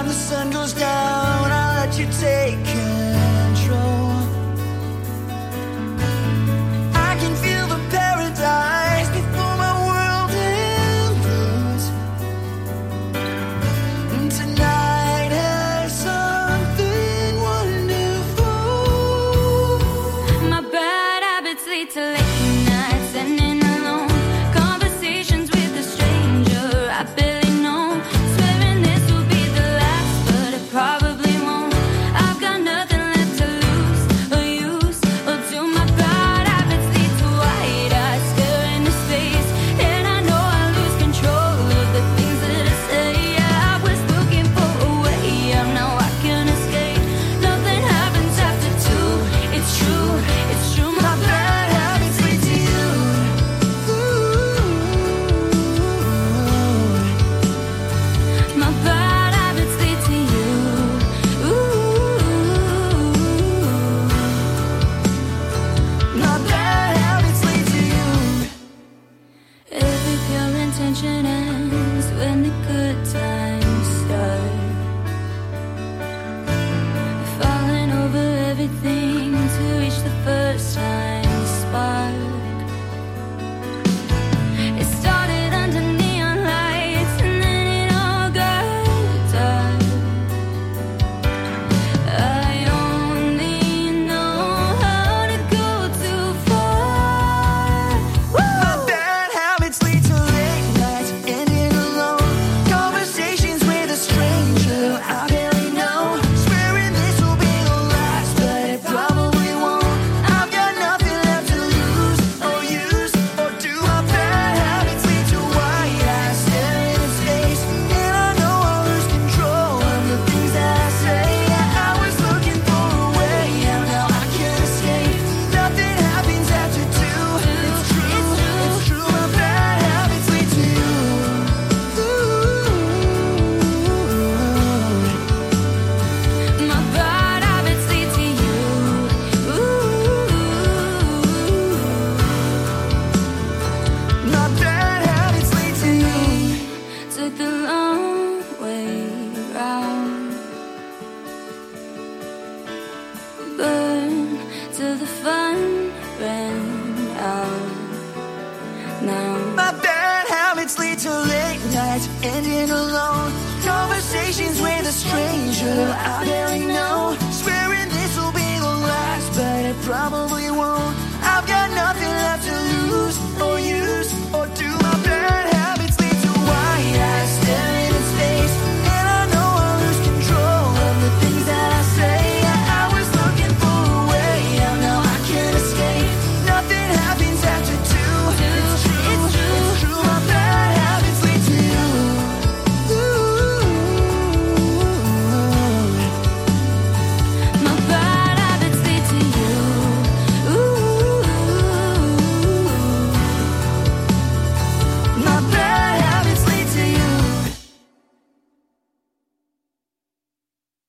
time the sun goes down, I'll let you take control. I can feel the paradise before my world implodes. And tonight has something wonderful. My bad habits lead to late nights ending alone. Conversations with a stranger I barely know. Swearing this will be the last, but it probably won't. I've got nothing left to lose or use or do. My bad habits lead to white eyes stare into space, and I know I lose control of the things that I say. Yeah, I was looking for a way out, now I can't escape. Nothing happens after two. It's true, it's true. My bad habits lead to you. My bad habits lead to you. My bad habits lead to you. Every pure intention ends when the good times start. Falling over everything to reach the first time spark. It started under neon lights and then it all got dark. I only know how to go too far. My bad habits lead to late nights ending alone. Conversations with a stranger I barely know. Swearing this will be the last, but it probably won't. I've got nothing left to lose or use or do. My bad habits lead to white eyes staring in space, and I know I'll lose control of the things that I say. Yeah, I was looking for a way out, now I can't escape. Nothing happens after two. It's true, it's true. My bad habits lead to you. My bad habits lead to you. My bad habits lead to you. Took the long way round. Burn till the fun ran out. Now My bad habits lead to late nights ending alone. Conversations with a stranger I barely know. Swearing this will be the last, but it probably